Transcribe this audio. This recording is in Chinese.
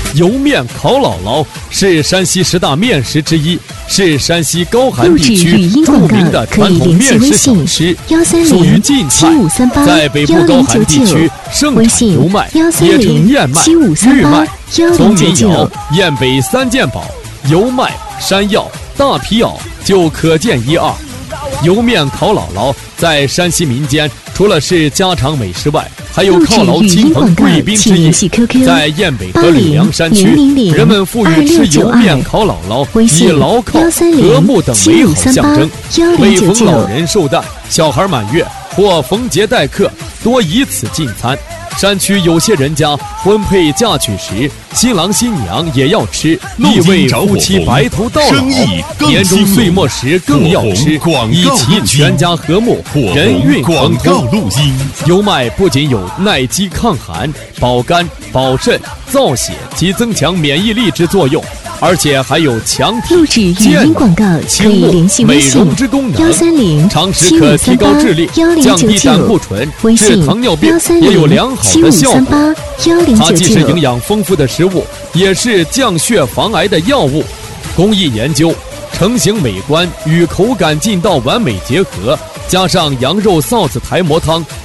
油面烤姥姥是山西10大面食之一，是山西高寒地区著名的传统面食小吃，属于晋菜，在北部高寒地区盛产油麦，也称燕麦、玉麦。从民谣燕北3件宝，油麦、山药、大皮袄就可见一二。油面烤姥姥在山西民间除了是家常美食外，还有犒劳亲朋贵宾之意。在燕北和吕梁山区，人们赋予吃油面烤姥姥以牢靠、和睦等美好象征。每逢老人寿诞、小孩满月或逢节待客，多以此进餐。山区有些人家婚配嫁娶时，新郎新娘也要吃，意味夫妻白头到老。年终岁末时更要吃，以祈全家和睦，人运亨通。油麦不仅有耐饥抗寒、保肝保肾、造血及增强免疫力之作用，而且还有强体、健脑、清目、美容之功能。常食可提高智力，降低胆固醇，治糖尿病也有良好的效果。它既是营养丰富的食物，也是降血防癌的药物。工艺研究，成型美观与口感劲道完美结合，加上羊肉臊子台蘑汤